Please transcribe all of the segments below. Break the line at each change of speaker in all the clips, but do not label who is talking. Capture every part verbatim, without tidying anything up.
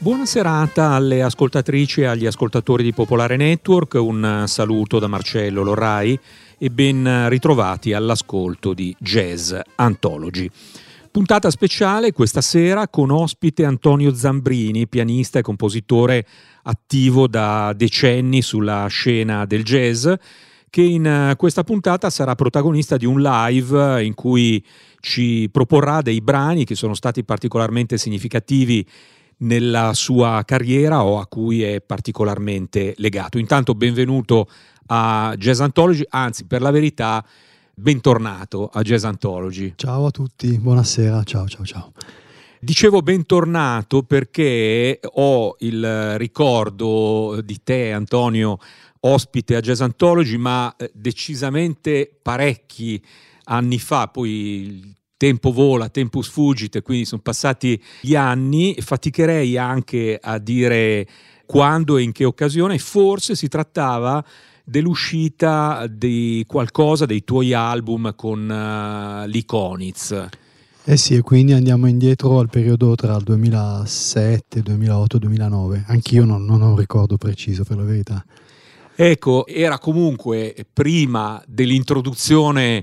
Buona serata alle ascoltatrici e agli ascoltatori di Popolare Network, un saluto da Marcello Lorrai e ben ritrovati all'ascolto di Jazz Anthology. Puntata speciale questa sera con ospite Antonio Zambrini, pianista e compositore attivo da decenni sulla scena del jazz, che in questa puntata sarà protagonista di un live in cui ci proporrà dei brani che sono stati particolarmente significativi nella sua carriera o a cui è particolarmente legato. Intanto benvenuto a Jazz Anthology, anzi per la verità bentornato a Jazz Anthology.
Ciao a tutti, buonasera, ciao ciao ciao.
Dicevo bentornato perché ho il ricordo di te, Antonio, ospite a Jazz Anthology, ma decisamente parecchi anni fa, poi tempo vola, tempus fugit, quindi sono passati gli anni, faticherei anche a dire quando e in che occasione. Forse si trattava dell'uscita di qualcosa dei tuoi album con uh, l'Iconiz.
Eh sì, e quindi andiamo indietro al periodo tra il duemilasette, duemilaotto, duemilanove. Anch'io non, non ho un ricordo preciso, per la verità.
Ecco, era comunque prima dell'introduzione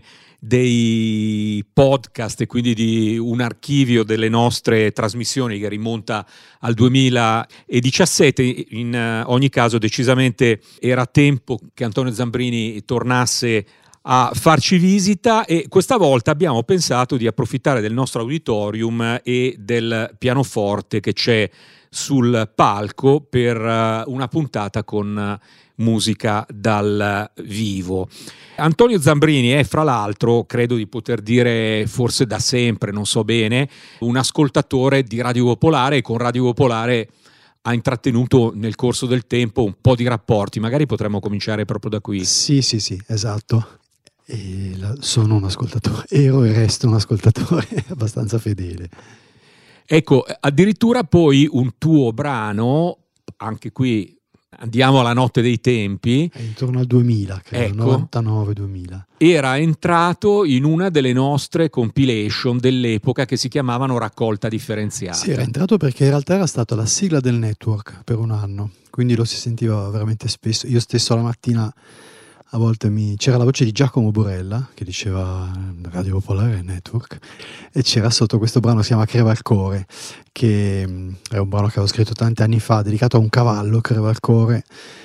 dei podcast e quindi di un archivio delle nostre trasmissioni che rimonta al duemiladiciassette. In ogni caso decisamente era tempo che Antonio Zambrini tornasse a farci visita e questa volta abbiamo pensato di approfittare del nostro auditorium e del pianoforte che c'è sul palco per una puntata con musica dal vivo. Antonio Zambrini è, fra l'altro, credo di poter dire forse da sempre, non so bene, un ascoltatore di Radio Popolare e con Radio Popolare ha intrattenuto nel corso del tempo un po' di rapporti. Magari potremmo cominciare proprio da qui.
Sì, sì, sì, esatto. E la, sono un ascoltatore, ero e resto un ascoltatore abbastanza fedele.
Ecco, addirittura poi un tuo brano, anche qui andiamo alla notte dei tempi,
è intorno al duemila, credo,
ecco,
novantanove duemila.
Era entrato in una delle nostre compilation dell'epoca che si chiamavano Raccolta Differenziata.
Sì, era entrato perché in realtà era stata la sigla del network per un anno, quindi lo si sentiva veramente spesso. Io stesso la mattina a volte mi... c'era la voce di Giacomo Borella che diceva Radio Popolare Network e c'era sotto questo brano che si chiama Crevalcore, che è un brano che avevo scritto tanti anni fa dedicato a un cavallo, Crevalcore,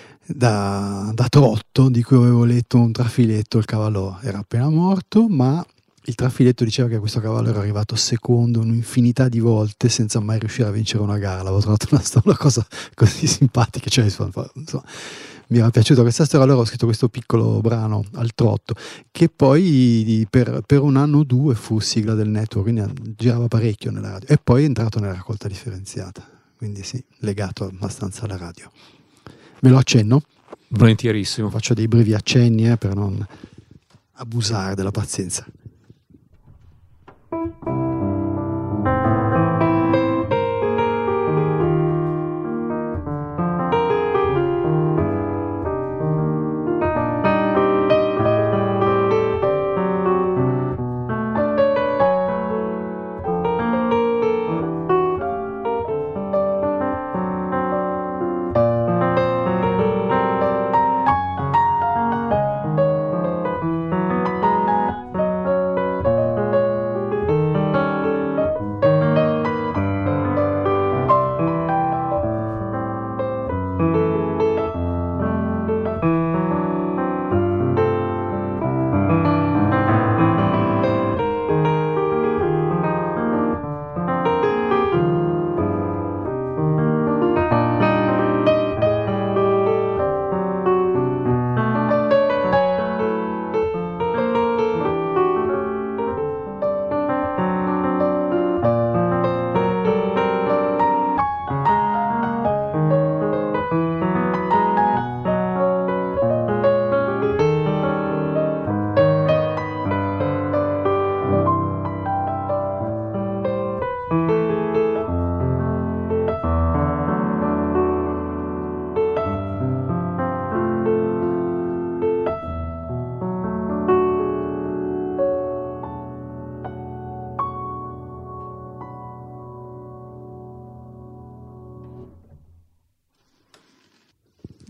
da, da trotto, di cui avevo letto un trafiletto. Il cavallo era appena morto, ma il trafiletto diceva che questo cavallo era arrivato secondo un'infinità di volte senza mai riuscire a vincere una gara. L'avevo trovato una, una cosa così simpatica, cioè, insomma, mi era piaciuta questa storia. Allora ho scritto questo piccolo brano al trotto che poi per, per un anno o due fu sigla del network, quindi girava parecchio nella radio e poi è entrato nella raccolta differenziata, quindi sì, legato abbastanza alla radio. Me lo accenno?
Volentierissimo.
Faccio dei brevi accenni eh, per non abusare della pazienza.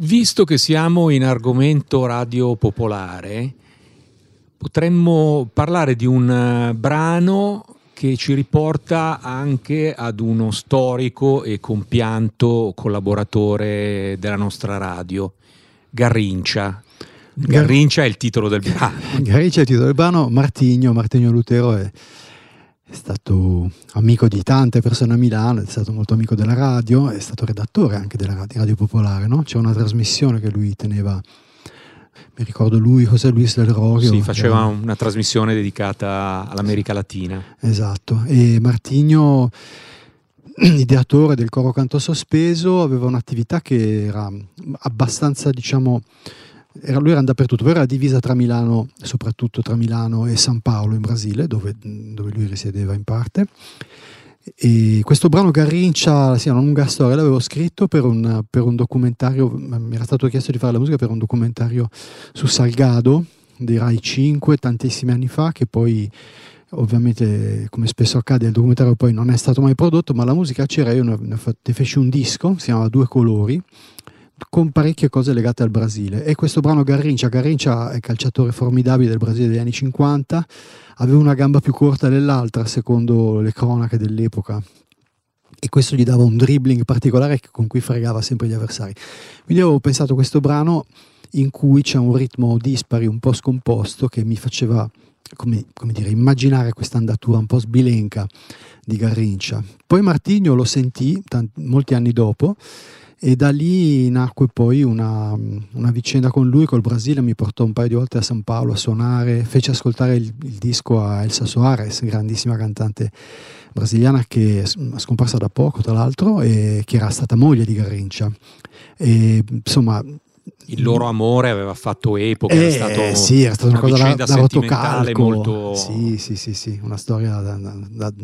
Visto che siamo in argomento radio popolare, potremmo parlare di un uh, brano che ci riporta anche ad uno storico e compianto collaboratore della nostra radio, Garrincia. Garrincia è il titolo del brano.
Garrincia è il titolo del brano. Martigno, Martigno Lutero è, è stato amico di tante persone a Milano, è stato molto amico della radio, è stato redattore anche della radio, radio popolare, no? C'è una trasmissione che lui teneva, mi ricordo lui, José Luis del Rorio.
Sì, faceva era... una trasmissione dedicata all'America Latina.
Esatto, e Martigno, ideatore del coro canto sospeso, aveva un'attività che era abbastanza, diciamo, era, lui era dappertutto, però era divisa tra Milano, soprattutto tra Milano e San Paolo in Brasile, dove, dove lui risiedeva in parte. E questo brano Garrincia, sì, è una lunga storia, l'avevo scritto per un, per un documentario, mi era stato chiesto di fare la musica per un documentario su Salgado di Rai cinque tantissimi anni fa, che poi ovviamente, come spesso accade, il documentario poi non è stato mai prodotto, ma la musica c'era. Io ne, ne, ne feci un disco, si chiamava Due Colori, con parecchie cose legate al Brasile. E questo brano Garrincia, Garrincia è calciatore formidabile del Brasile degli anni cinquanta, aveva una gamba più corta dell'altra secondo le cronache dell'epoca, e questo gli dava un dribbling particolare con cui fregava sempre gli avversari. Quindi avevo pensato a questo brano in cui c'è un ritmo dispari, un po' scomposto, che mi faceva, come, come dire, immaginare questa andatura un po' sbilenca di Garrincia. Poi Martigno lo sentì tanti, molti anni dopo, e da lì nacque poi una, una vicenda con lui, col Brasile. Mi portò un paio di volte a San Paolo a suonare, fece ascoltare il, il disco a Elsa Soares, grandissima cantante brasiliana che è scomparsa da poco tra l'altro, e che era stata moglie di Garrincia. E, insomma,
il loro amore aveva fatto epoca,
eh,
era stato
sì, era stata una, una cosa da, da rotocalco,
molto...
sì, sì, sì, sì, una storia da, da, da,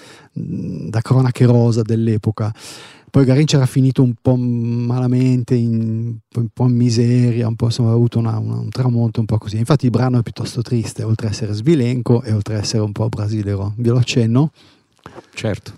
da cronache rosa dell'epoca. Poi Garrincia era finito un po' malamente, in, un po' in miseria, un po', insomma, aveva avuto una, una, un tramonto un po' così. Infatti il brano è piuttosto triste, oltre a essere sbilenco e oltre a essere un po' brasilero. Ve lo accenno?
Certo.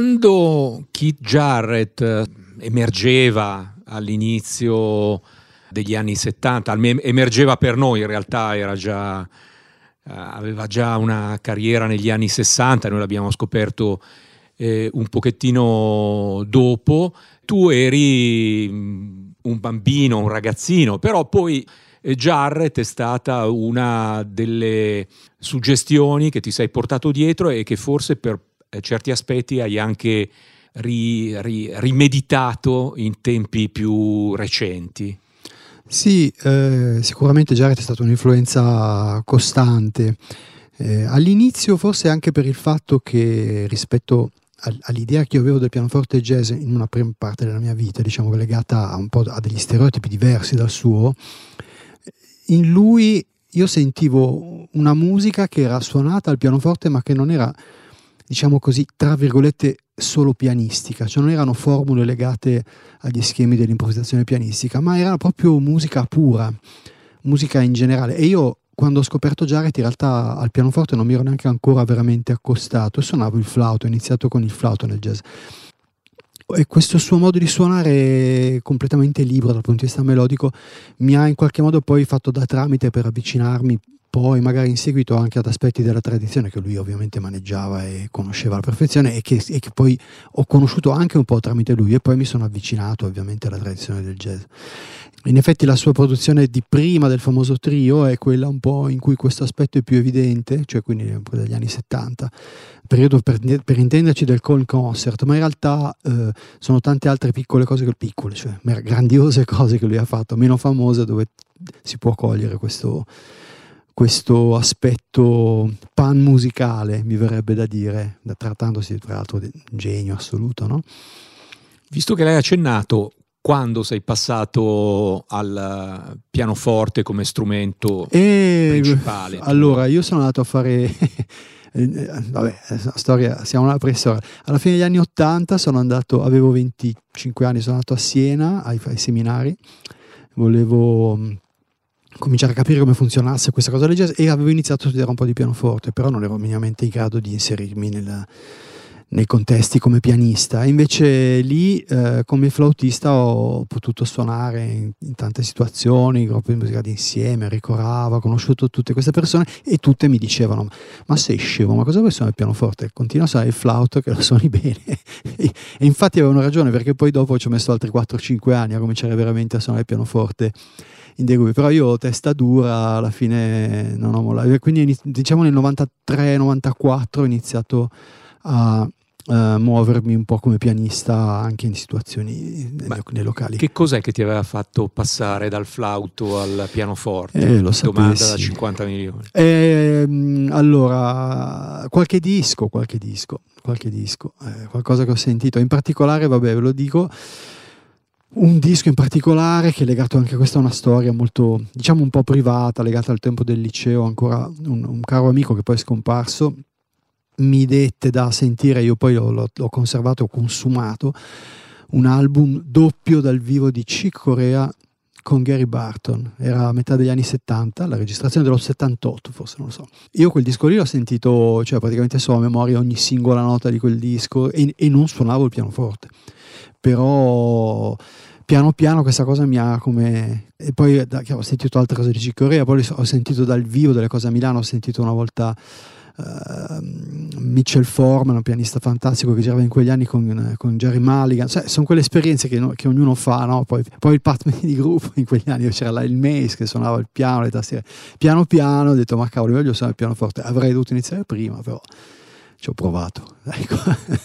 Quando Keith Jarrett emergeva all'inizio degli anni settanta, emergeva per noi, in realtà era già, aveva già una carriera negli anni sessanta, noi l'abbiamo scoperto eh, un pochettino dopo. Tu eri un bambino, un ragazzino, però poi Jarrett è stata una delle suggestioni che ti sei portato dietro e che forse per certi aspetti hai anche ri, ri, rimeditato in tempi più recenti.
Sì, eh, sicuramente Jarrett è stata un'influenza costante. Eh, all'inizio forse anche per il fatto che rispetto all'idea che io avevo del pianoforte jazz in una prima parte della mia vita, diciamo legata a un po' a degli stereotipi diversi dal suo, in lui io sentivo una musica che era suonata al pianoforte ma che non era, diciamo così, tra virgolette solo pianistica, cioè non erano formule legate agli schemi dell'improvvisazione pianistica, ma era proprio musica pura, musica in generale. E io quando ho scoperto Jarrett in realtà al pianoforte non mi ero neanche ancora veramente accostato e suonavo il flauto, ho iniziato con il flauto nel jazz. E questo suo modo di suonare completamente libero dal punto di vista melodico mi ha in qualche modo poi fatto da tramite per avvicinarmi poi magari in seguito anche ad aspetti della tradizione che lui ovviamente maneggiava e conosceva alla perfezione e che, e che poi ho conosciuto anche un po' tramite lui e poi mi sono avvicinato ovviamente alla tradizione del jazz. In effetti la sua produzione di prima del famoso trio è quella un po' in cui questo aspetto è più evidente, cioè quindi un po' degli anni settanta, periodo per, per intenderci del Cole Concert, ma in realtà eh, sono tante altre piccole cose, che piccole, cioè grandiose cose che lui ha fatto, meno famose, dove si può cogliere questo, questo aspetto pan musicale, mi verrebbe da dire, trattandosi tra l'altro di un genio assoluto, no?
Visto che l'hai accennato, quando sei passato al pianoforte come strumento e principale?
Allora, io sono andato a fare vabbè, la storia, siamo alla preistoria. Alla fine degli anni ottanta sono andato, avevo venticinque anni, sono andato a Siena ai, ai seminari, volevo cominciare a capire come funzionasse questa cosa del jazz e avevo iniziato a studiare un po' di pianoforte, però non ero minimamente in grado di inserirmi nella nei contesti come pianista. Invece lì eh, come flautista ho potuto suonare in, in tante situazioni, gruppi di musica d'insieme, Enrico Rava, ho conosciuto tutte queste persone e tutte mi dicevano: ma sei scemo, ma cosa vuoi suonare il pianoforte? Continua a suonare il flauto che lo suoni bene. e, e infatti avevano ragione, perché poi dopo ci ho messo altri quattro cinque anni a cominciare veramente a suonare il pianoforte in dei gruppi, però io testa dura alla fine non ho mollato, quindi diciamo nel novantatré novantaquattro ho iniziato a Uh, muovermi un po' come pianista anche in situazioni nei, nei locali.
Che cos'è che ti aveva fatto passare dal flauto al pianoforte?
Eh, lo
Domanda
sapessi.
da cinquanta milioni.
Eh, allora, qualche disco, qualche disco, qualche disco, eh, qualcosa che ho sentito. In particolare, vabbè, ve lo dico, un disco in particolare che è legato anche a questa a una storia molto, diciamo, un po' privata, legata al tempo del liceo. Ancora un, un caro amico che poi è scomparso mi dette da sentire, io poi l'ho, l'ho conservato, ho consumato, un album doppio dal vivo di Chick Corea con Gary Barton, era a metà degli anni settanta, la registrazione dello settantotto forse, non lo so. Io quel disco lì l'ho sentito, cioè praticamente so a memoria ogni singola nota di quel disco e, e non suonavo il pianoforte, però piano piano questa cosa mi ha come... E poi ho sentito altre cose di Chick Corea, poi ho sentito dal vivo delle cose a Milano, ho sentito una volta Uh, Mitchell Foreman, un pianista fantastico che girava in quegli anni con, con Jerry Mulligan, cioè, sono quelle esperienze che, no, che ognuno fa, no? poi, poi il partner di gruppo in quegli anni c'era là il Mace che suonava il piano, le tastiere, piano piano ho detto ma cavolo, voglio suonare il pianoforte, avrei dovuto iniziare prima, però ci ho provato, ecco.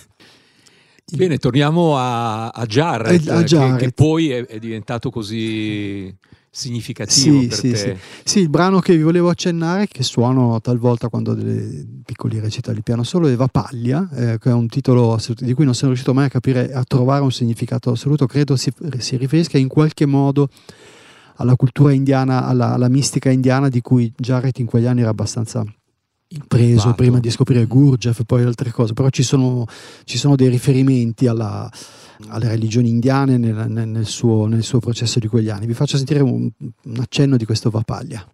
Bene, torniamo a, a Jarrett,
a Jarrett.
Che, che poi è, è diventato così significativo
sì,
per
sì,
te.
Sì. sì, il brano che vi volevo accennare, che suono talvolta quando ho delle piccoli recitali di piano solo, è Vapaglia, eh, che è un titolo di cui non sono riuscito mai a capire, a trovare un significato assoluto. Credo si, si riferisca in qualche modo alla cultura indiana, alla, alla mistica indiana di cui Jarrett in quegli anni era abbastanza preso prima di scoprire Gurdjieff e poi altre cose, però ci sono, ci sono dei riferimenti alla, alle religioni indiane nel, nel, nel, suo, nel suo processo di quegli anni. Vi faccio sentire un, un accenno di questo Vapaglia.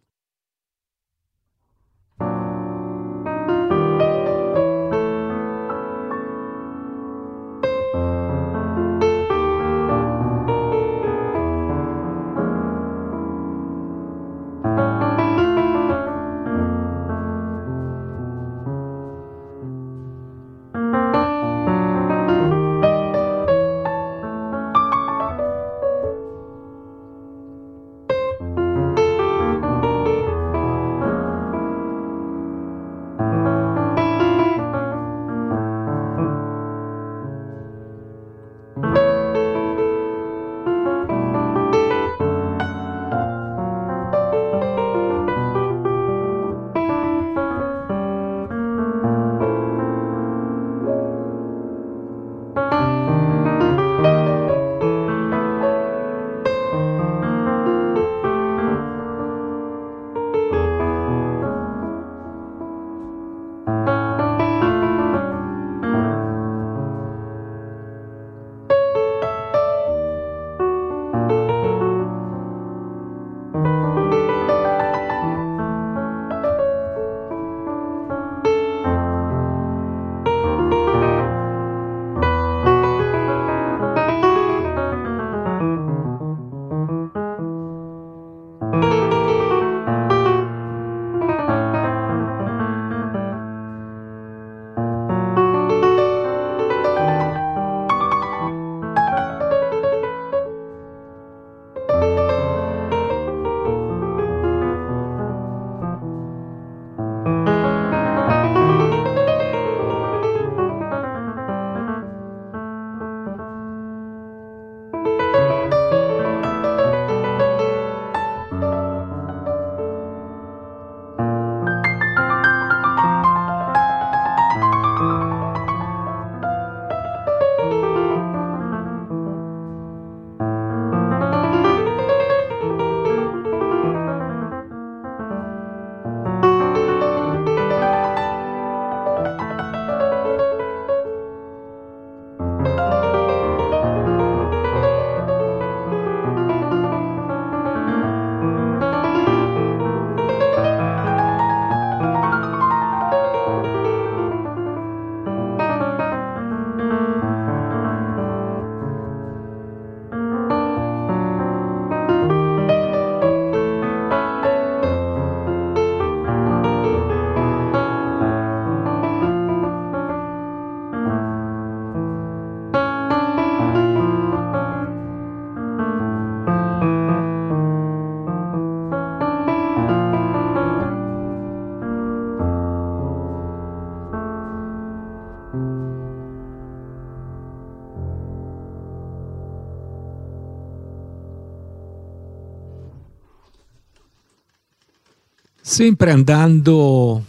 Sempre andando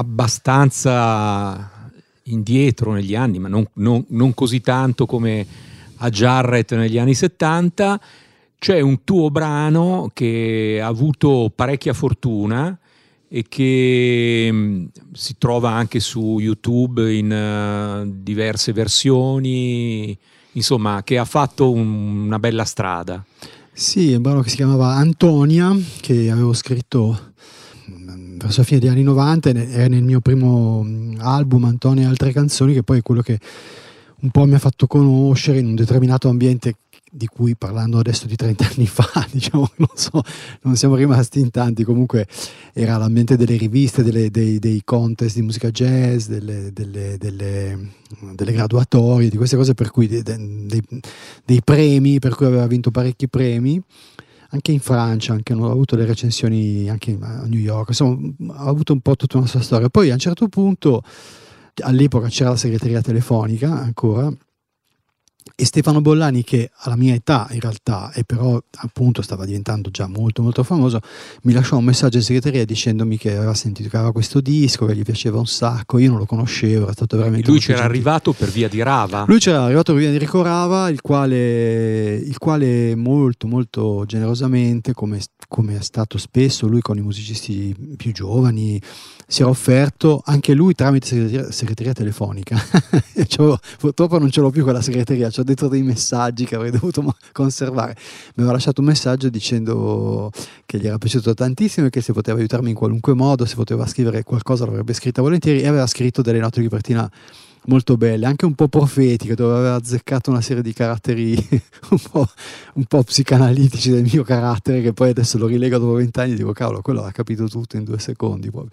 abbastanza indietro negli anni, ma non, non, non così tanto come a Jarrett negli anni settanta, c'è un tuo brano che ha avuto parecchia fortuna e che mh, si trova anche su YouTube in uh, diverse versioni, insomma, che ha fatto un, una bella strada.
Sì, è un brano che si chiamava Antonia, che avevo scritto verso la fine degli anni novanta, era nel mio primo album Antonia e altre canzoni, che poi è quello che un po' mi ha fatto conoscere in un determinato ambiente di cui, parlando adesso di trenta anni fa, diciamo, non so, non siamo rimasti in tanti, comunque era l'ambiente delle riviste, delle, dei, dei contest di musica jazz, delle, delle, delle, delle graduatorie, di queste cose, per cui dei, dei, dei premi, per cui aveva vinto parecchi premi, anche in Francia, anche ho avuto le recensioni anche a New York, insomma ha avuto un po' tutta una sua storia. Poi a un certo punto, all'epoca c'era la segreteria telefonica ancora, e Stefano Bollani, che alla mia età in realtà, e però appunto stava diventando già molto molto famoso, mi lasciò un messaggio in segreteria dicendomi che aveva sentito che aveva questo disco, che gli piaceva un sacco. Io non lo conoscevo, era stato veramente...
E lui c'era
gentile.
arrivato per via di Rava?
Lui c'era arrivato per via di Enrico Rava, il quale, il quale molto molto generosamente, come, come è stato spesso lui con i musicisti più giovani, si era offerto anche lui tramite segreteria, segreteria telefonica. Purtroppo non ce l'ho più quella segreteria, c'ho dentro dei messaggi che avrei dovuto conservare. Mi aveva lasciato un messaggio dicendo che gli era piaciuto tantissimo e che se poteva aiutarmi in qualunque modo, se poteva scrivere qualcosa l'avrebbe scritta volentieri, e aveva scritto delle note di copertina molto belle, anche un po' profetiche, dove aveva azzeccato una serie di caratteri un po', un po' psicanalitici del mio carattere, che poi adesso lo rilego dopo vent'anni e dico cavolo, quello ha capito tutto in due secondi proprio.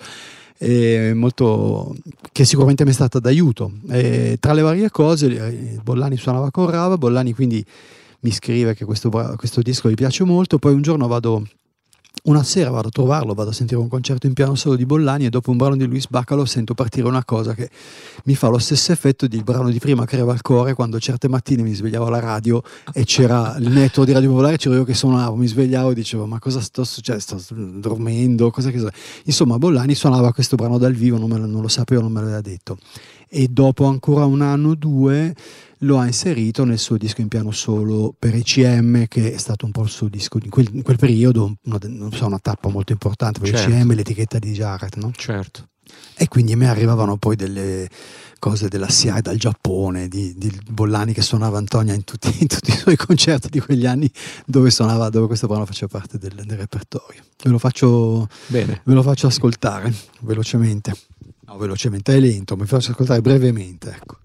E molto, che sicuramente mi è stata d'aiuto. E tra le varie cose, Bollani suonava con Rava, Bollani quindi mi scrive che questo, questo disco gli piace molto. Poi un giorno vado, una sera vado a trovarlo, vado a sentire un concerto in piano solo di Bollani, e dopo un brano di Luis Bacalo sento partire una cosa che mi fa lo stesso effetto del brano di prima, Creva il cuore, quando certe mattine mi svegliavo alla radio e c'era il network di Radio Popolare, c'ero io che suonavo, mi svegliavo e dicevo ma cosa sto succedendo, sto dormendo, cosa che so. Insomma Bollani suonava questo brano dal vivo, non, me lo, non lo sapevo, non me l'aveva detto, e dopo ancora un anno o due lo ha inserito nel suo disco in piano solo per E C M, che è stato un po' il suo disco in quel, in quel periodo, una, non so, una tappa molto importante per certo. E C M, l'etichetta di Jarrett, no?
Certo.
E quindi a me arrivavano poi delle cose della S I A E dal Giappone, di, di Bollani che suonava Antonia in tutti, in tutti i suoi concerti di quegli anni, dove suonava, dove questo brano faceva parte del, del repertorio. Ve lo faccio
Bene.
Ve lo faccio ascoltare velocemente. No, velocemente, è lento, mi faccio ascoltare brevemente, ecco.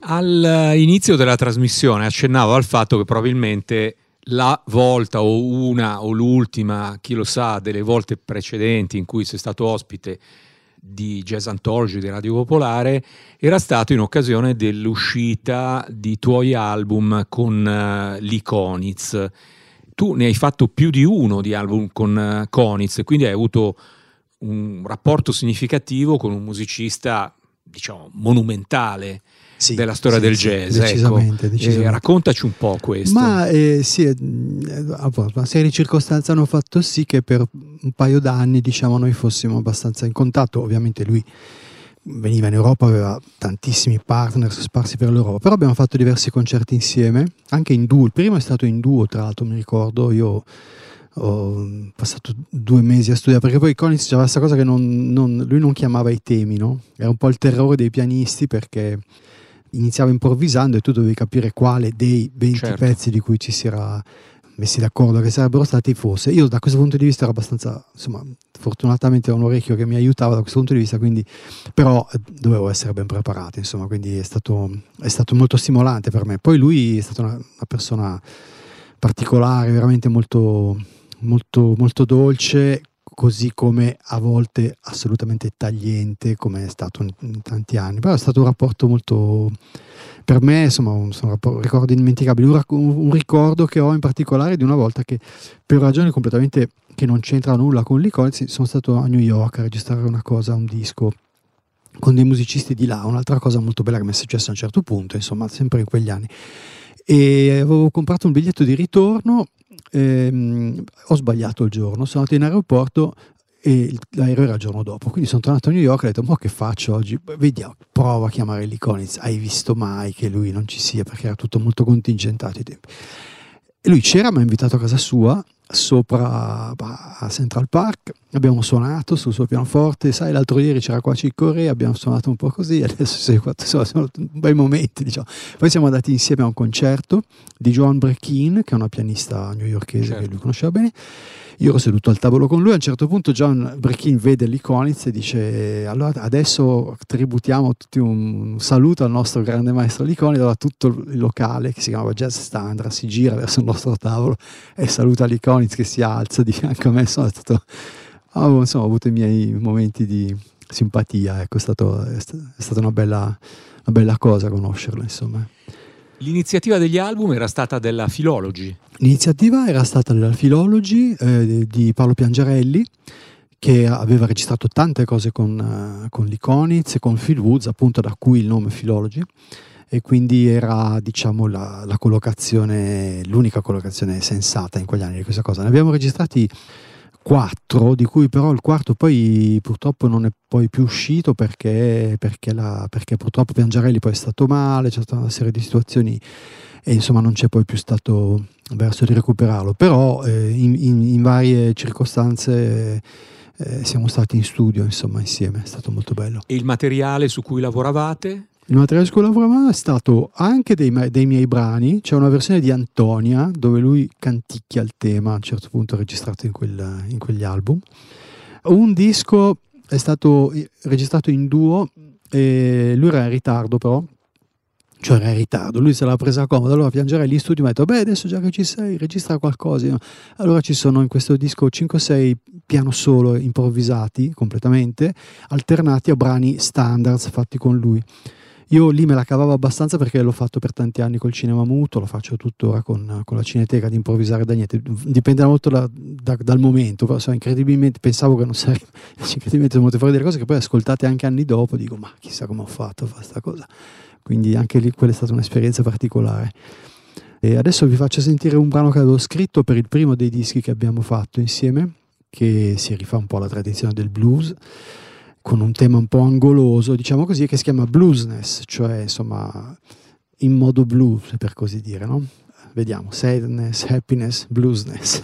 All'inizio della trasmissione accennavo al fatto che probabilmente la volta o una o l'ultima, chi lo sa, delle volte precedenti in cui sei stato ospite di Jazz Anthology di Radio Popolare era stato in occasione dell'uscita di tuoi album con uh, Lee Konitz. Tu ne hai fatto più di uno di album con uh, Konitz, quindi hai avuto un rapporto significativo con un musicista, diciamo, monumentale, sì, della storia sì, del
sì,
jazz.
Decisamente,
ecco.
decisamente.
Eh, raccontaci un po' questo.
Ma eh, sì, eh, una serie di circostanze hanno fatto sì che per un paio d'anni, diciamo, noi fossimo abbastanza in contatto. Ovviamente lui veniva in Europa, aveva tantissimi partner sparsi per l'Europa, però abbiamo fatto diversi concerti insieme, anche in duo. Il primo è stato in duo, tra l'altro, mi ricordo, io ho passato due mesi a studiare, perché poi Konitz c'era questa cosa che non, non, lui non chiamava i temi, no? Era un po' il terrore dei pianisti, perché iniziava improvvisando e tu dovevi capire quale dei venti certo. pezzi di cui ci si era messi d'accordo che sarebbero stati fosse. Io da questo punto di vista ero abbastanza, insomma, fortunatamente ho un orecchio che mi aiutava da questo punto di vista, quindi però dovevo essere ben preparato, insomma, quindi è stato, è stato molto stimolante per me. Poi lui è stata una, una persona particolare, veramente molto, molto, molto dolce, così come a volte assolutamente tagliente, come è stato in, in tanti anni, però è stato un rapporto molto, per me, insomma, un, un ricordo indimenticabile, un, un ricordo che ho in particolare di una volta che, per ragioni completamente che non c'entra nulla con Lee Konitz, sono stato a New York a registrare una cosa, un disco con dei musicisti di là, un'altra cosa molto bella che mi è successa a un certo punto, insomma, sempre in quegli anni, e avevo comprato un biglietto di ritorno. Ehm, ho sbagliato il giorno, sono andato in aeroporto e l'aereo era il giorno dopo, quindi sono tornato a New York e ho detto: ma che faccio oggi? Vediamo, provo a chiamare Lee Konitz. Hai visto mai che lui non ci sia? Perché era tutto molto contingentato ai tempi. E lui c'era, mi ha invitato a casa sua sopra a Central Park, abbiamo suonato sul suo pianoforte, sai, l'altro ieri c'era qua Chick Corea, abbiamo suonato un po' così, adesso sei qua, insomma, sono bei momenti, diciamo. Poi siamo andati insieme a un concerto di Joan Brekin, che è una pianista newyorkese, certo, che lui conosceva bene. Io ero seduto al tavolo con lui, a un certo punto Joan Brekin vede Lee Konitz e dice: allora adesso tributiamo tutti un saluto al nostro grande maestro Lee Konitz. Allora tutto il locale, che si chiamava Jazz Standard, si gira verso il nostro tavolo e saluta Lee Konitz, che si alza di fianco a me. Sono stato, oh, insomma, ho avuto i miei momenti di simpatia, ecco, è, stato, è stata una bella, una bella cosa conoscerlo, insomma.
L'iniziativa degli album era stata della Philology.
L'iniziativa era stata della Philology eh, di Paolo Piangerelli, che aveva registrato tante cose con, uh, con Lee Konitz e con Phil Woods, appunto, da cui il nome Philology, e quindi era, diciamo, la, la collocazione, l'unica collocazione sensata in quegli anni di questa cosa. Ne abbiamo registrati quattro, di cui però il quarto poi purtroppo non è poi più uscito perché, perché, la, perché purtroppo Piangerelli poi è stato male, c'è stata una serie di situazioni e insomma non c'è poi più stato verso di recuperarlo, però eh, in, in, in varie circostanze eh, siamo stati in studio, insomma, insieme, è stato molto bello.
E il materiale su cui lavoravate?
Il materiale su cui lavoravamo è stato anche dei, dei miei brani. C'è una versione di Antonia dove lui canticchia il tema, a un certo punto registrato in, quel, in quegli album. Un disco è stato registrato in duo e lui era in ritardo, però, cioè era in ritardo, lui se l'ha presa comoda, allora Piangerelli in studio mi ha detto: beh, adesso già che ci sei, registra qualcosa. Allora ci sono in questo disco cinque sei piano solo improvvisati completamente, alternati a brani standards fatti con lui. Io lì me la cavavo abbastanza perché l'ho fatto per tanti anni col cinema muto, lo faccio tuttora con, con la Cineteca, di improvvisare da niente, dipende molto da, da, dal momento, però so, incredibilmente pensavo che non sarebbe, incredibilmente sono venute fuori delle cose che poi ascoltate anche anni dopo, dico: ma chissà come ho fatto a fare questa cosa. Quindi anche lì quella è stata un'esperienza particolare. E adesso vi faccio sentire un brano che avevo scritto per il primo dei dischi che abbiamo fatto insieme, che si rifà un po' alla tradizione del blues, con un tema un po' angoloso, diciamo così, che si chiama Bluesness, cioè insomma in modo blues, per così dire, no? Vediamo, sadness, happiness, bluesness.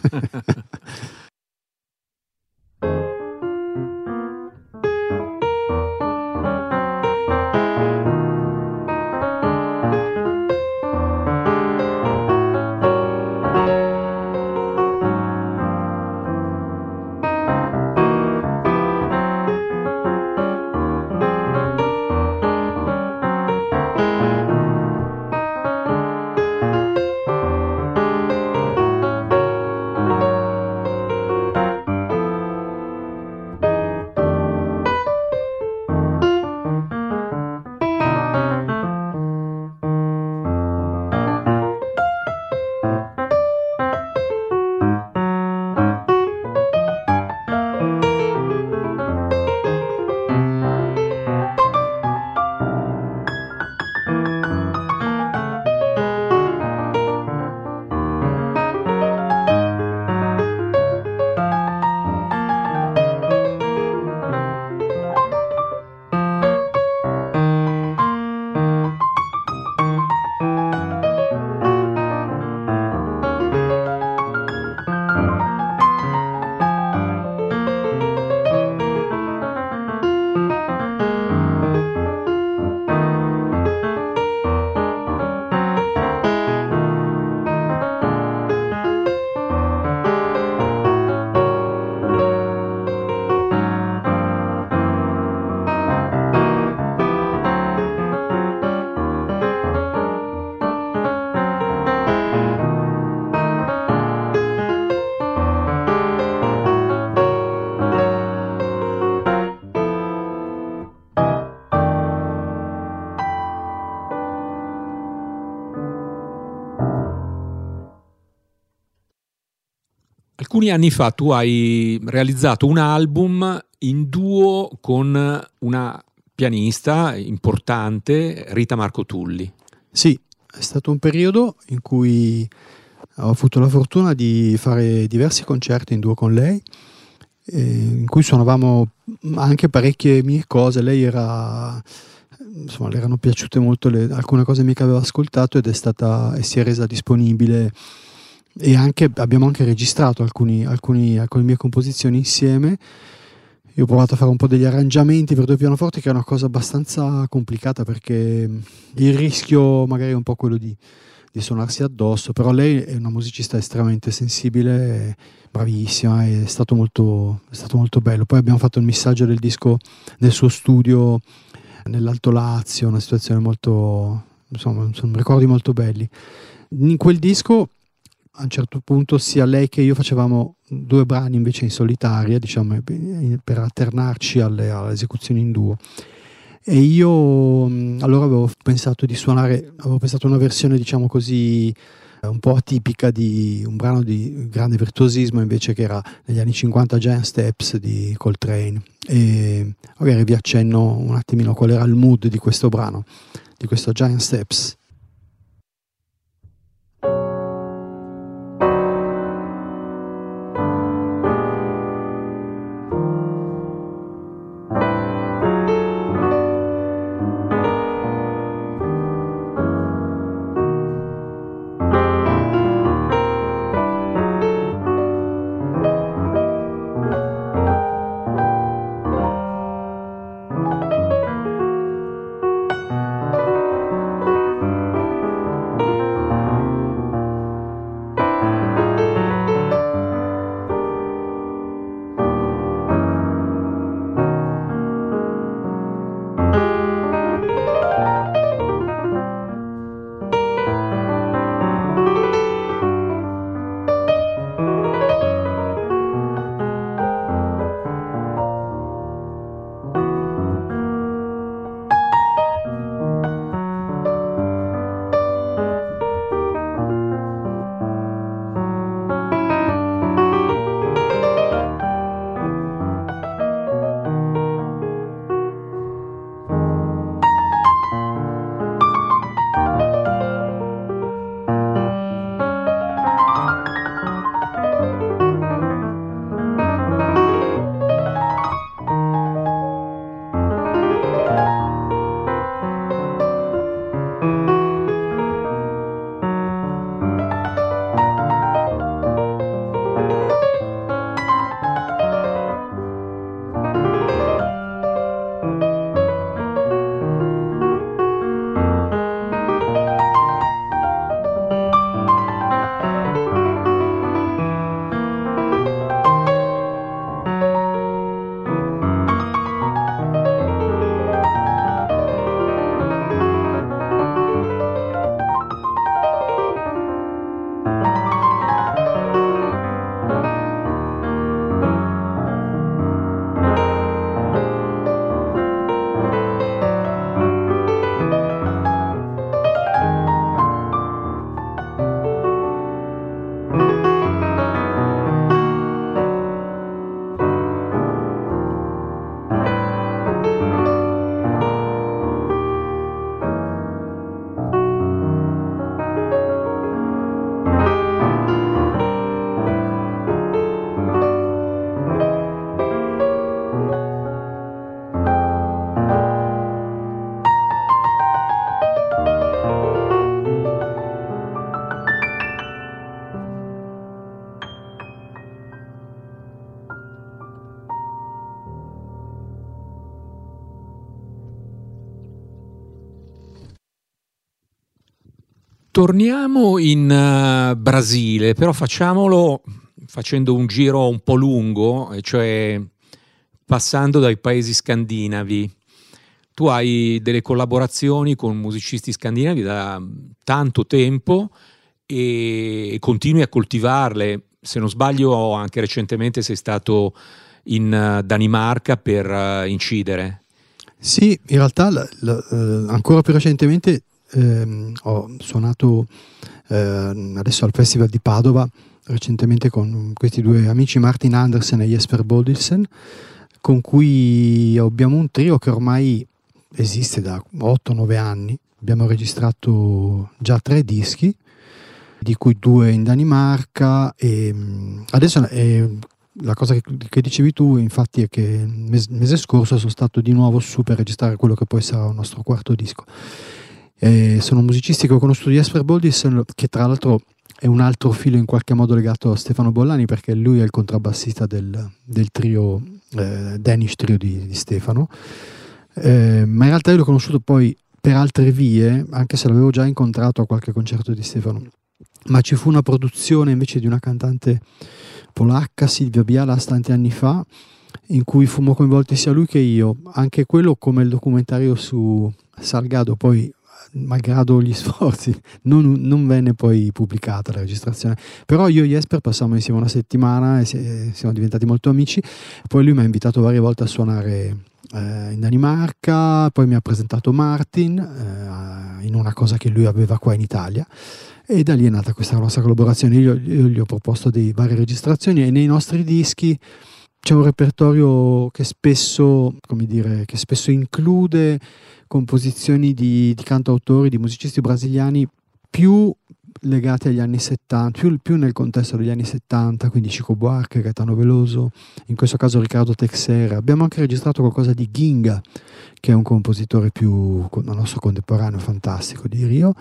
alcuni anni fa tu hai realizzato un album in duo con una pianista importante, Rita Marco Tulli.
Sì, è stato un periodo in cui ho avuto la fortuna di fare diversi concerti in duo con lei, in cui suonavamo anche parecchie mie cose. Lei era, insomma, le erano piaciute molto le, alcune cose mie che aveva ascoltato, ed è stata e si è resa disponibile, e anche abbiamo anche registrato alcuni, alcuni, alcune mie composizioni insieme. Io ho provato a fare un po' degli arrangiamenti per due pianoforti, che è una cosa abbastanza complicata, perché il rischio magari è un po' quello di, di suonarsi addosso, però lei è una musicista estremamente sensibile, bravissima, è stato molto, è stato molto bello. Poi abbiamo fatto il missaggio del disco nel suo studio nell'Alto Lazio, una situazione molto, insomma, sono ricordi molto belli. In quel disco a un certo punto sia lei che io facevamo due brani invece in solitaria, diciamo, per alternarci alle, alle esecuzioni in duo. E io allora avevo pensato di suonare, avevo pensato a una versione, diciamo così, un po' atipica di un brano di grande virtuosismo, invece, che era negli anni cinquanta, Giant Steps di Coltrane. E magari vi accenno un attimino qual era il mood di questo brano, di questo Giant Steps.
Torniamo in uh, Brasile, però facciamolo facendo un giro un po' lungo, cioè passando dai paesi scandinavi. Tu hai delle collaborazioni con musicisti scandinavi da tanto tempo e continui a coltivarle. Se non sbaglio, anche recentemente sei stato in Danimarca per uh, incidere.
Sì, in realtà la, la, eh, ancora più recentemente ehm, ho suonato eh, adesso al Festival di Padova recentemente con questi due amici, Martin Andersen e Jesper Bodilsen, con cui abbiamo un trio che ormai esiste da otto nove anni. Abbiamo registrato già tre dischi, di cui due in Danimarca, e adesso è, la cosa che, che dicevi tu infatti è che il mese, mese scorso sono stato di nuovo su per registrare quello che poi sarà il nostro quarto disco. E sono musicisti che ho conosciuto di Jesper Bodilsen, che tra l'altro è un altro filo in qualche modo legato a Stefano Bollani, perché lui è il contrabbassista del, del trio eh, Danish Trio di, di Stefano, eh, ma in realtà io l'ho conosciuto poi per altre vie, anche se l'avevo già incontrato a qualche concerto di Stefano. Ma ci fu una produzione invece di una cantante polacca, Silvia Bialas, tanti anni fa, in cui fummo coinvolti sia lui che io. Anche quello, come il documentario su Salgado, poi malgrado gli sforzi non, non venne poi pubblicata la registrazione, però io e Jesper passammo insieme una settimana e siamo diventati molto amici. Poi lui mi ha invitato varie volte a suonare eh, in Danimarca, poi mi ha presentato Martin eh, in una cosa che lui aveva qua in Italia, e da lì è nata questa nostra collaborazione. Io, io gli ho proposto di varie registrazioni, e nei nostri dischi c'è un repertorio che spesso, come dire, che spesso include composizioni di, di cantautori, di musicisti brasiliani più legati agli anni settanta, più, più nel contesto degli anni settanta, quindi Chico Buarque, Gaetano Veloso, in questo caso Riccardo Teixeira. Abbiamo anche registrato qualcosa di Ginga, che è un compositore più il nostro contemporaneo fantastico di Rio.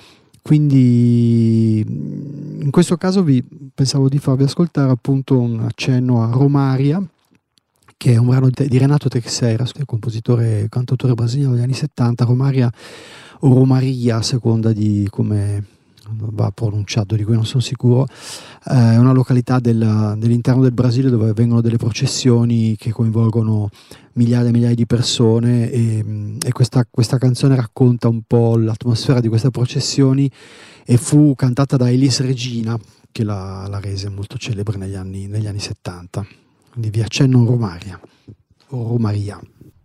Quindi in questo caso vi pensavo di farvi ascoltare appunto un accenno a Romaria, che è un brano di Renato Teixeira, compositore e cantautore brasiliano degli anni settanta. Romaria o Romaria, a seconda di come va pronunciato, di cui non sono sicuro, è una località del, dell'interno del Brasile dove avvengono delle processioni che coinvolgono migliaia e migliaia di persone, e, e questa, questa canzone racconta un po' l'atmosfera di queste processioni, e fu cantata da Elis Regina, che la, la rese molto celebre negli anni, negli anni settanta. Quindi vi accenno Romaria o Romaria.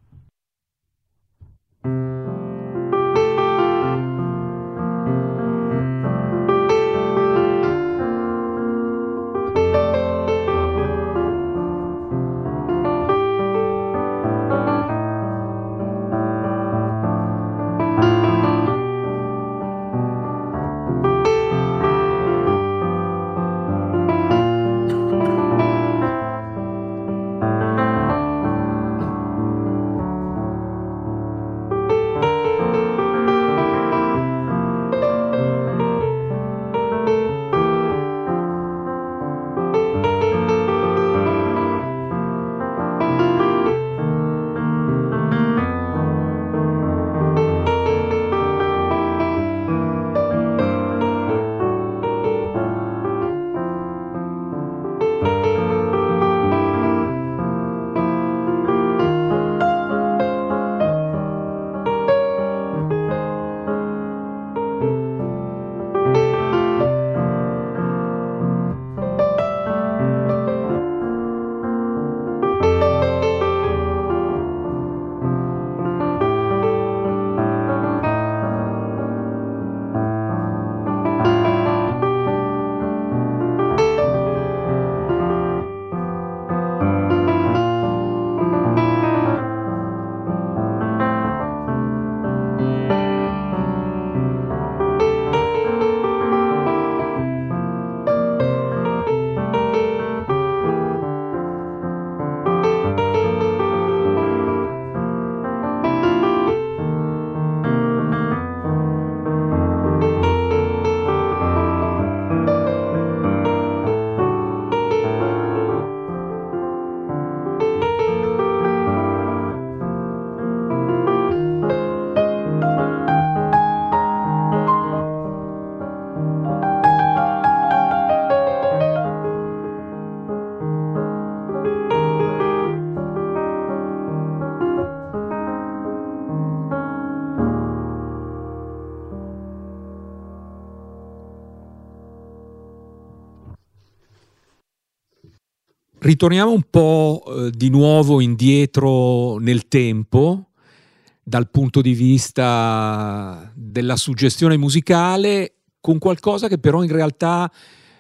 Ritorniamo un po' eh, di nuovo indietro nel tempo, dal punto di vista della suggestione musicale, con qualcosa che però in realtà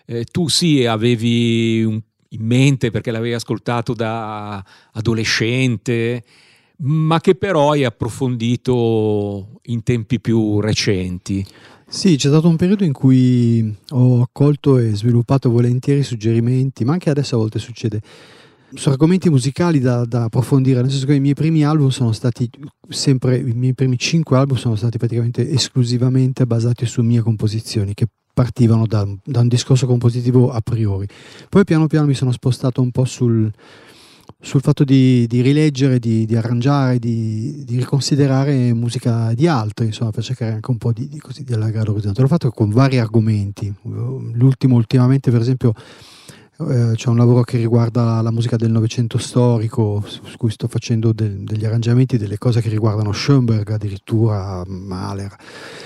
eh, tu sì avevi un, in mente perché l'avevi ascoltato da adolescente, ma che però hai approfondito in tempi più recenti.
Sì, c'è stato un periodo in cui ho accolto e sviluppato volentieri suggerimenti, ma anche adesso a volte succede, su argomenti musicali da, da approfondire, nel senso che i miei primi album sono stati sempre, i miei primi cinque album sono stati praticamente esclusivamente basati su mie composizioni, che partivano da, da un discorso compositivo a priori. Poi piano piano mi sono spostato un po' sul... sul fatto di, di rileggere, di, di arrangiare, di, di riconsiderare musica di altri, insomma, per cercare anche un po' di, di, così, di allargare l'orizzonte. L'ho fatto con vari argomenti. L'ultimo, ultimamente, per esempio, eh, c'è un lavoro che riguarda la musica del Novecento storico, su cui sto facendo del, degli arrangiamenti, delle cose che riguardano Schoenberg, addirittura Mahler,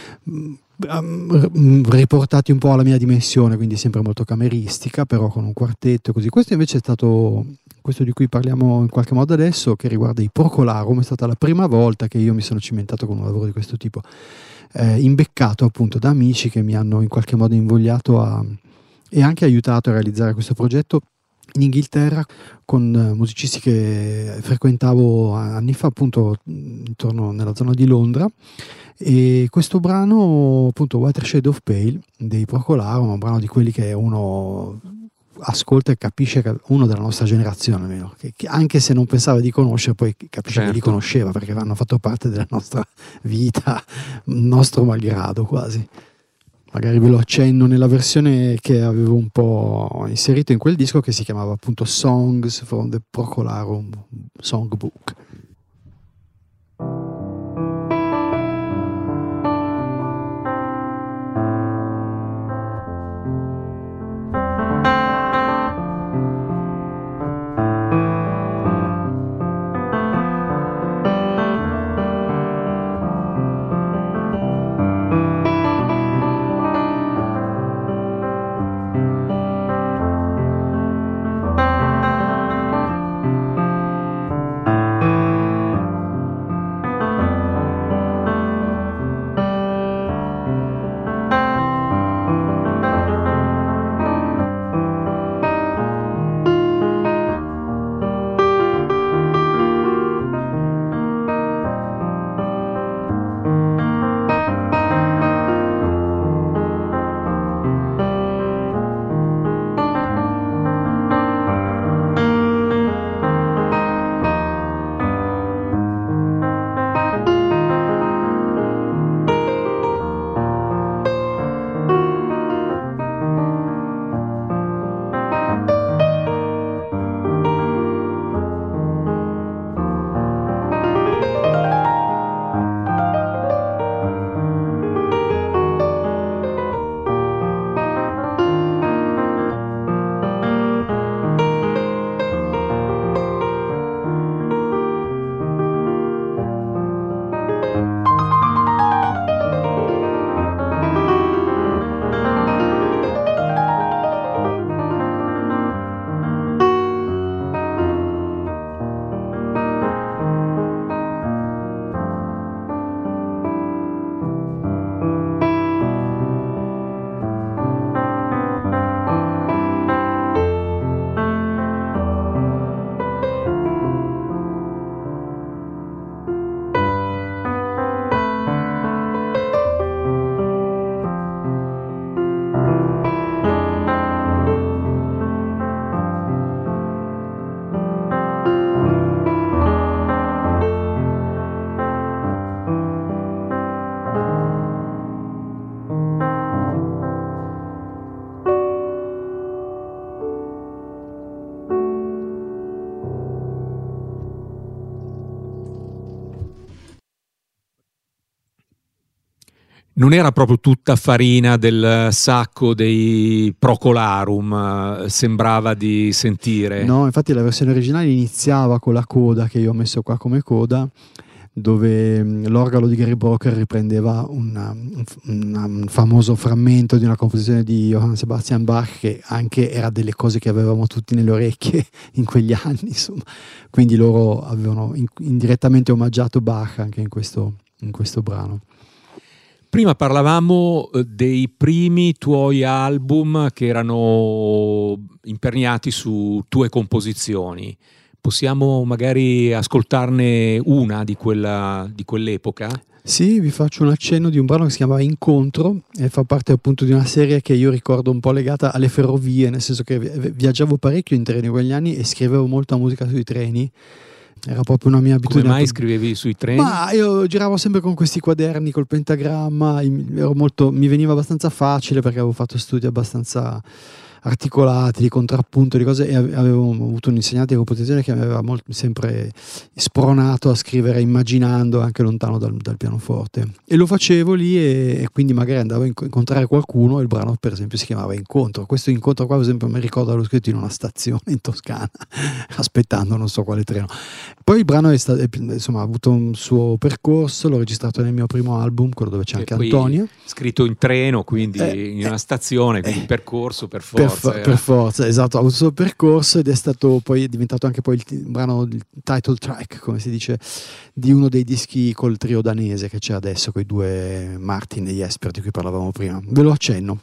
riportati un po' alla mia dimensione, quindi sempre molto cameristica, però con un quartetto e così. Questo invece è stato, questo di cui parliamo in qualche modo adesso, che riguarda i Procolarum, è stata la prima volta che io mi sono cimentato con un lavoro di questo tipo, eh, imbeccato appunto da amici che mi hanno in qualche modo invogliato a, e anche aiutato a realizzare questo progetto in Inghilterra con musicisti che frequentavo anni fa, appunto intorno nella zona di Londra. E questo brano, appunto, Whiter Shade of Pale dei Procolarum, è un brano di quelli che uno ascolta e capisce, che uno della nostra generazione almeno, che, che anche se non pensava di conoscere, poi capisce certo. che li conosceva, perché hanno fatto parte della nostra vita, nostro malgrado quasi. Magari ve lo accenno nella versione che avevo un po' inserito in quel disco, che si chiamava appunto Songs from the Procolarum Songbook.
Non era proprio tutta farina del sacco dei Procolarum, sembrava di sentire.
No, infatti la versione originale iniziava con la coda che io ho messo qua come coda, dove l'organo di Gary Brooker riprendeva una, una, un famoso frammento di una composizione di Johann Sebastian Bach, che anche era delle cose che avevamo tutti nelle orecchie in quegli anni, insomma. Quindi loro avevano indirettamente omaggiato Bach anche in questo, in questo brano.
Prima parlavamo dei primi tuoi album che erano imperniati su tue composizioni. Possiamo magari ascoltarne una di quella di quell'epoca?
Sì, vi faccio un accenno di un brano che si chiamava Incontro e fa parte appunto di una serie che io ricordo un po' legata alle ferrovie, nel senso che viaggiavo parecchio in treni in quegli anni e scrivevo molta musica sui treni. Era proprio una mia abitudine.
Come mai scrivevi sui treni?
Ma io giravo sempre con questi quaderni col pentagramma, ero molto, mi veniva abbastanza facile perché avevo fatto studi abbastanza articolati, di contrappunto, di cose, e avevo avuto un insegnante di composizione che mi aveva molto, sempre spronato a scrivere immaginando anche lontano dal, dal pianoforte, e lo facevo lì, e, e quindi magari andavo a incontrare qualcuno e il brano per esempio si chiamava Incontro. Questo incontro qua per esempio mi ricordo l'ho scritto in una stazione in Toscana aspettando non so quale treno. Poi il brano è stato, insomma, ha avuto un suo percorso, l'ho registrato nel mio primo album, quello dove c'è
e
anche Antonio,
scritto in treno, quindi
eh,
in una stazione, quindi
eh,
percorso per forza.
Per, per forza, esatto, ha avuto il suo percorso ed è stato poi è diventato anche poi il, il brano, il title track, come si dice, di uno dei dischi col trio danese che c'è adesso, con i due Martin e Jesper di cui parlavamo prima. Ve lo accenno.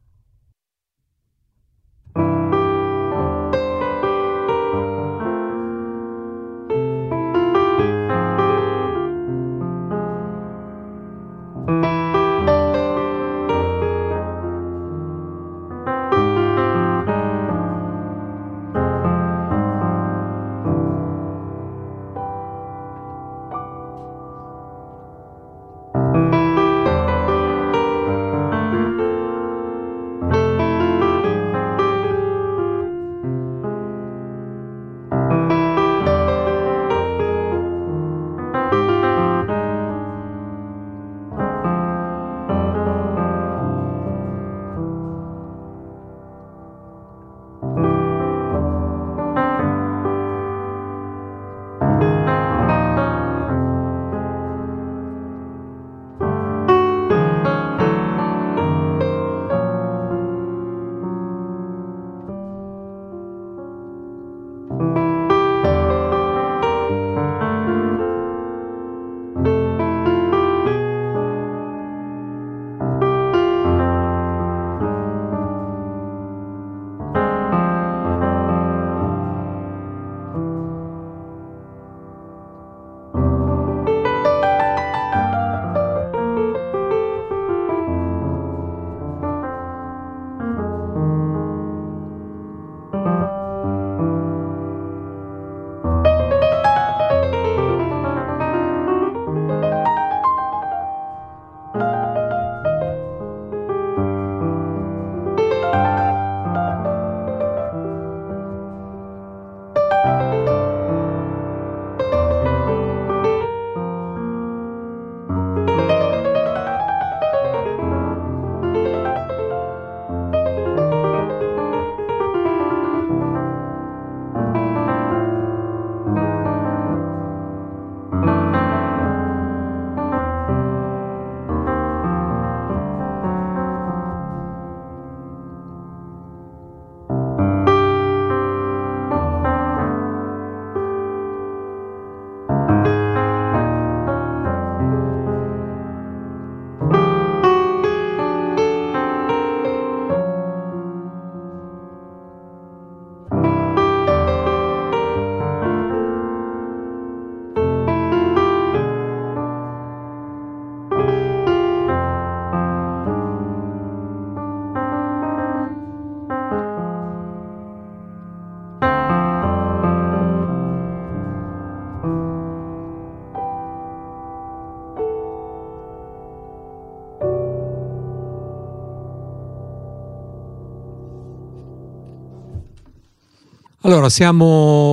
Allora, siamo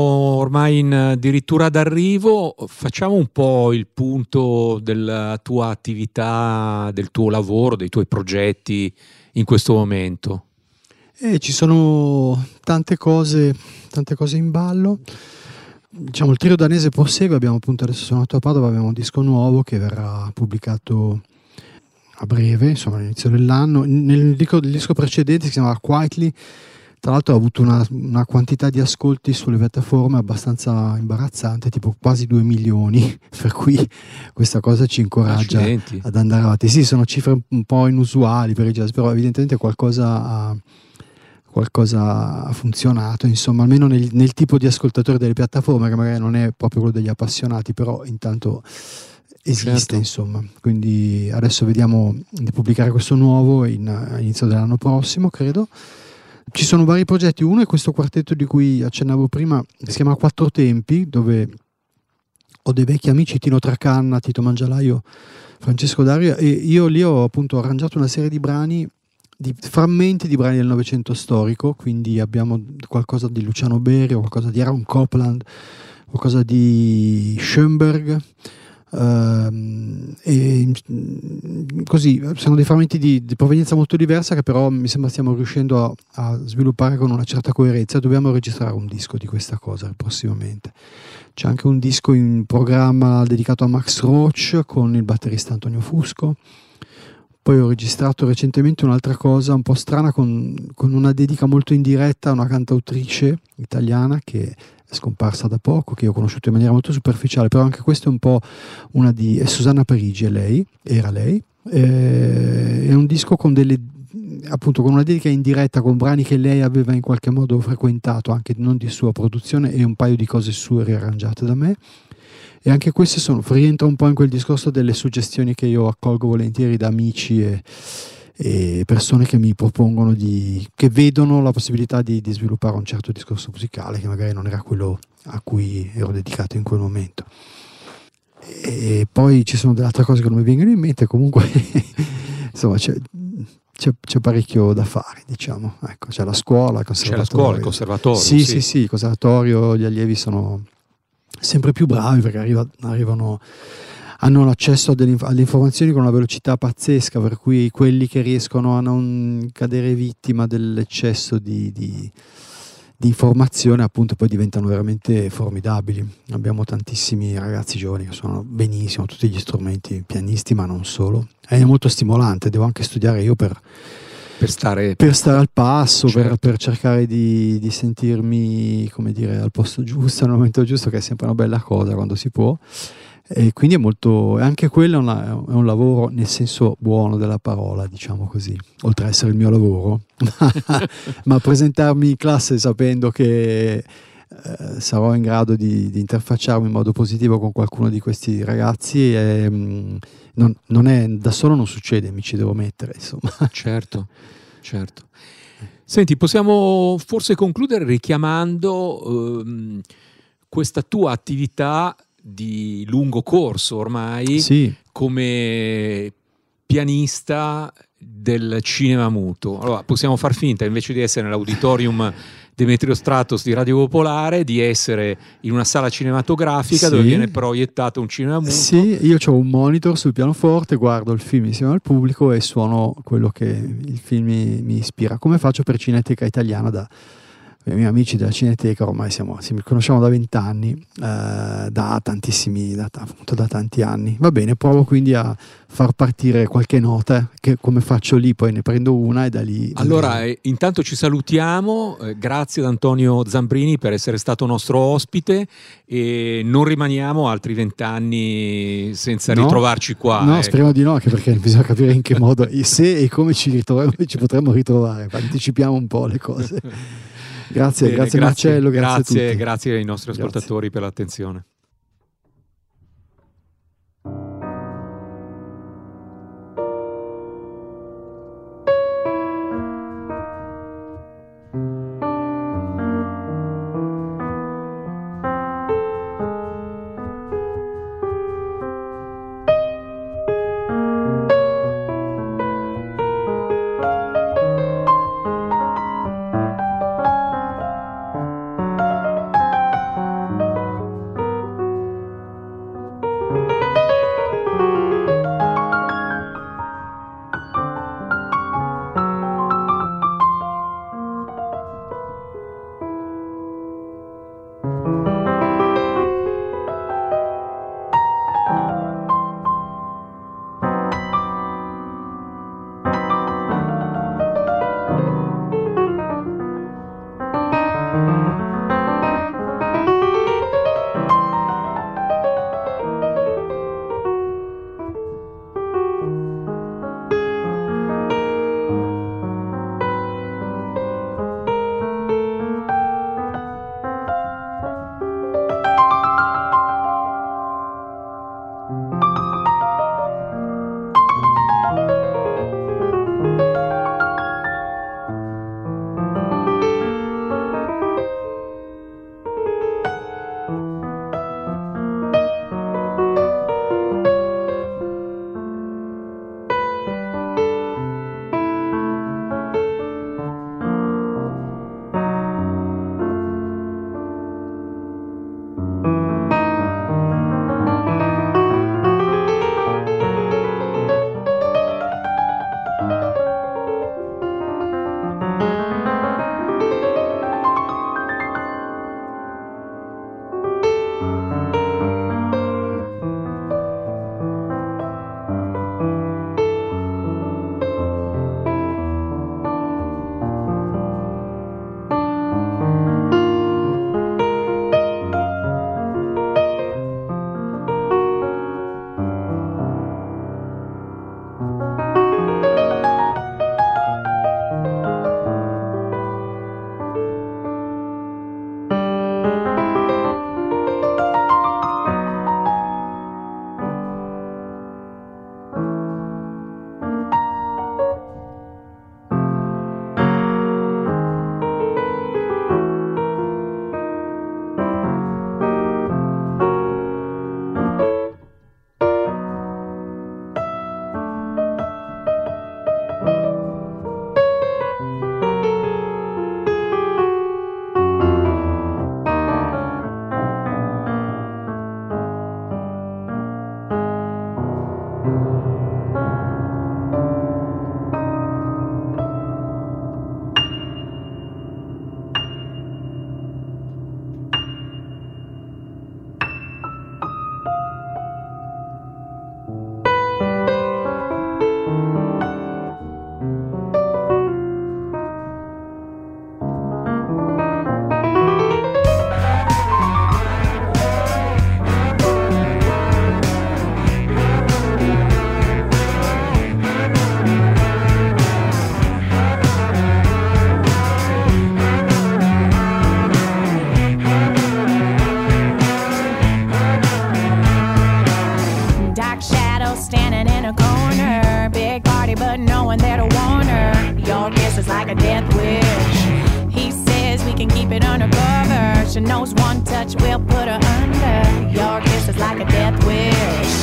ormai in addirittura d'arrivo, facciamo un po' il punto della tua attività, del tuo lavoro, dei tuoi progetti in questo momento.
E ci sono tante cose, tante cose in ballo. Diciamo, il trio danese prosegue, abbiamo appunto adesso suonato a Padova, abbiamo un disco nuovo che verrà pubblicato a breve, insomma all'inizio dell'anno. Nel disco, il disco precedente si chiamava Quietly, Tra l'altro ha avuto una, una quantità di ascolti sulle piattaforme abbastanza imbarazzante, tipo quasi due milioni, per cui questa cosa ci incoraggia
Accidenti.
ad andare avanti. Sì, sono cifre un po' inusuali per i jazz, però evidentemente qualcosa ha, qualcosa ha funzionato, insomma, almeno nel, nel tipo di ascoltatore delle piattaforme, che magari non è proprio quello degli appassionati, però intanto esiste, certo. Insomma. Quindi adesso vediamo di pubblicare questo nuovo in, a inizio dell'anno prossimo, credo. Ci sono vari progetti, uno è questo quartetto di cui accennavo prima, che si chiama Quattro Tempi, dove ho dei vecchi amici, Tino Tracanna, Tito Mangialaio, Francesco Dario, e io lì ho appunto arrangiato una serie di brani, di frammenti di brani del Novecento storico, quindi abbiamo qualcosa di Luciano Berio, qualcosa di Aaron Copland, qualcosa di Schoenberg, Uh, e così sono dei frammenti di, di provenienza molto diversa, che però mi sembra stiamo riuscendo a, a sviluppare con una certa coerenza. Dobbiamo registrare un disco di questa cosa prossimamente. C'è anche un disco in programma dedicato a Max Roach con il batterista Antonio Fusco. Poi ho registrato recentemente un'altra cosa un po' strana con, con una dedica molto indiretta a una cantautrice italiana che è scomparsa da poco, che ho conosciuto in maniera molto superficiale, però anche questo è un po' una di è Susanna Parigi, è lei, era lei, eh, è un disco con delle, appunto, con una dedica indiretta, con brani che lei aveva in qualche modo frequentato, anche non di sua produzione, e un paio di cose sue riarrangiate da me. E anche queste sono, rientra un po' in quel discorso delle suggestioni che io accolgo volentieri da amici e, e persone che mi propongono di, che vedono la possibilità di, di sviluppare un certo discorso musicale che magari non era quello a cui ero dedicato in quel momento. E poi ci sono delle altre cose che non mi vengono in mente, comunque insomma c'è, c'è, c'è parecchio da fare, diciamo. Ecco, c'è la scuola, il conservatorio.
C'è la scuola, il conservatorio.
Sì,
sì,
sì, sì, il conservatorio, gli allievi sono sempre più bravi perché arriva, arrivano, hanno l'accesso a delle, alle informazioni con una velocità pazzesca, per cui quelli che riescono a non cadere vittima dell'eccesso di, di, di informazione appunto poi diventano veramente formidabili. Abbiamo tantissimi ragazzi giovani che suonano benissimo tutti gli strumenti, pianisti ma non solo. È molto stimolante, devo anche studiare io per
Per stare,
per stare al passo,
certo.
per, per cercare di, di sentirmi, come dire, al posto giusto, al momento giusto, che è sempre una bella cosa quando si può. E quindi è molto, anche quello è, una, è un lavoro nel senso buono della parola, diciamo così, oltre a essere il mio lavoro, ma presentarmi in classe sapendo che eh, sarò in grado di, di interfacciarmi in modo positivo con qualcuno di questi ragazzi è, non, non è, da solo non succede, mi ci devo mettere, insomma.
Certo, certo. Senti, possiamo forse concludere richiamando ehm, questa tua attività di lungo corso ormai,
sì,
come pianista del cinema muto. Allora, possiamo far finta, invece di essere nell'auditorium Demetrio Stratos di Radio Popolare, di essere in una sala cinematografica, sì, dove viene proiettato un cinema muto.
Sì, io ho un monitor sul pianoforte, guardo il film insieme al pubblico e suono quello che il film mi, mi ispira, come faccio per Cineteca Italiana da i miei amici della Cineteca. Ormai siamo, ci conosciamo da vent'anni, eh, da tantissimi, da, appunto da tanti anni. Va bene, provo quindi a far partire qualche nota, che come faccio lì, poi ne prendo una e da lì.
Allora, eh, intanto ci salutiamo, eh, grazie ad Antonio Zambrini per essere stato nostro ospite e non rimaniamo altri vent'anni senza no, ritrovarci qua.
No,
ecco.
Speriamo di no, anche perché bisogna capire in che modo, se e come ci, ritroviamo, ci potremmo ritrovare. Anticipiamo un po' le cose. Grazie,
Bene,
grazie, grazie Marcello, grazie,
grazie,
a tutti.
Grazie ai nostri ascoltatori
Grazie.
per l'attenzione.
one there to warn her. Your kiss is like a death wish. He says we can keep it undercover. She knows one touch will put her under. Your kiss is like a death wish.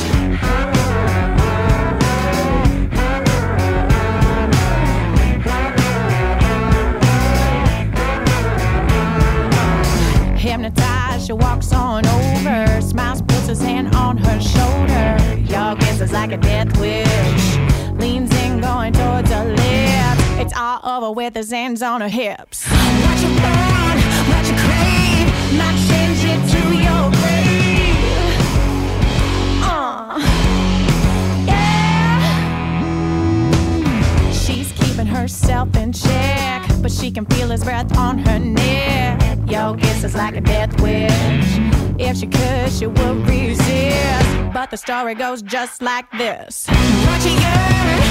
Hypnotized, she walks on over, smiles, puts his hand on her shoulder. Your kiss is like a death wish. Leans in, going towards her lips. It's all over with his hands on her hips. What you burn, what you crave, might change it to your grave. Uh, yeah. She's keeping herself in check, but she can feel his breath on her neck. Your kiss is like a death wish. If she could, she would resist. But the story goes just like this. What you yearn,